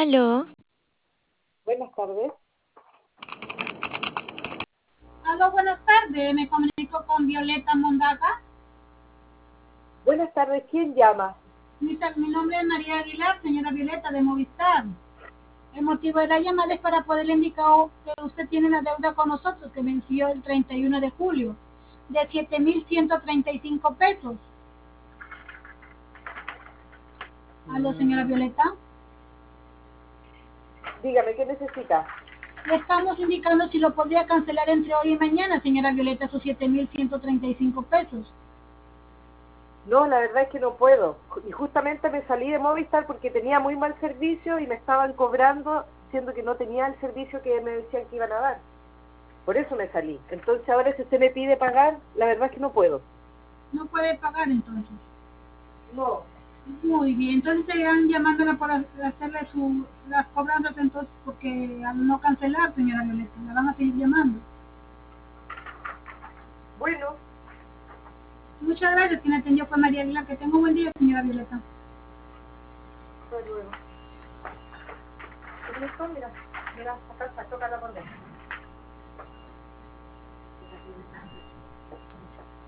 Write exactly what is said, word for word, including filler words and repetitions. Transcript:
Aló, Buenas tardes. Aló, buenas tardes. Me comunico con Violeta Mondaca. Buenas tardes, ¿quién llama? Mi, ta- mi nombre es María Aguilar, señora Violeta de Movistar. El motivo de la llamada es para poderle indicar que usted tiene una deuda con nosotros que venció el treinta y uno de julio de siete mil ciento treinta y cinco pesos. Aló, señora Violeta. Dígame, ¿qué necesita? Le estamos indicando si lo podría cancelar entre hoy y mañana, señora Violeta, esos siete mil ciento treinta y cinco pesos. No, la verdad es que no puedo. Y justamente me salí de Movistar porque tenía muy mal servicio y me estaban cobrando, siendo que no tenía el servicio que me decían que iban a dar. Por eso me salí. Entonces ahora si usted me pide pagar, la verdad es que no puedo. No puede pagar entonces. No. Muy bien, entonces seguirán llamándola para hacerle su, las cobranzas entonces, porque al no cancelar, señora Violeta, la van a seguir llamando. Bueno, Muchas gracias, quien atendió fue María Aguilar. Que tenga un buen día, señora Violeta. hasta luego. ¿Listo? Mira, mira, acá está, toca la pandemia.